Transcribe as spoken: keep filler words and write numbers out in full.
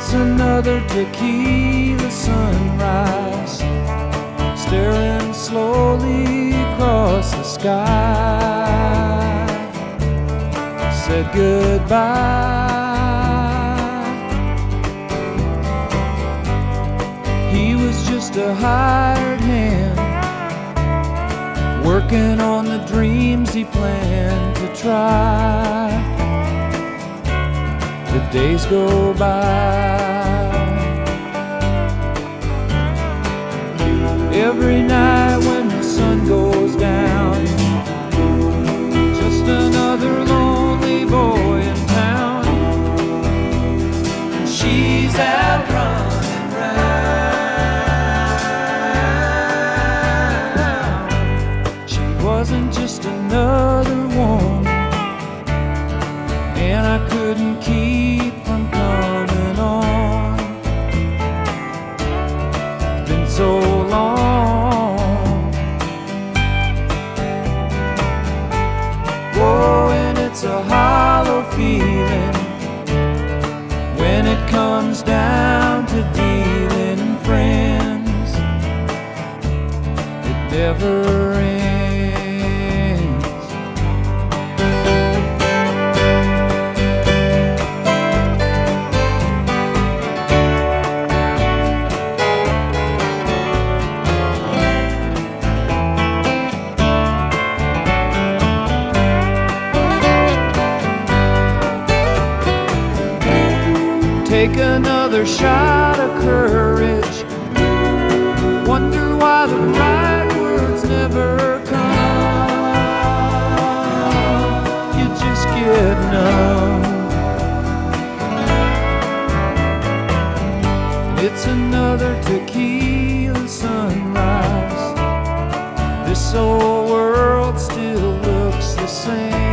It's another tequila sunrise, staring slowly across the sky. Said goodbye. He was just a hired hand, working on the dreams he planned to try. The days go by. Every night when the sun goes down, just another lonely boy in town. She's out running round. She wasn't just another woman, and I couldn't keep from coming on. It's been so long. Oh, and it's a hollow feeling when it comes down to dealing friends. It never ends. Take another shot of courage, wonder why the right words never come. You just get numb. It's another tequila sunrise. This old world still looks the same.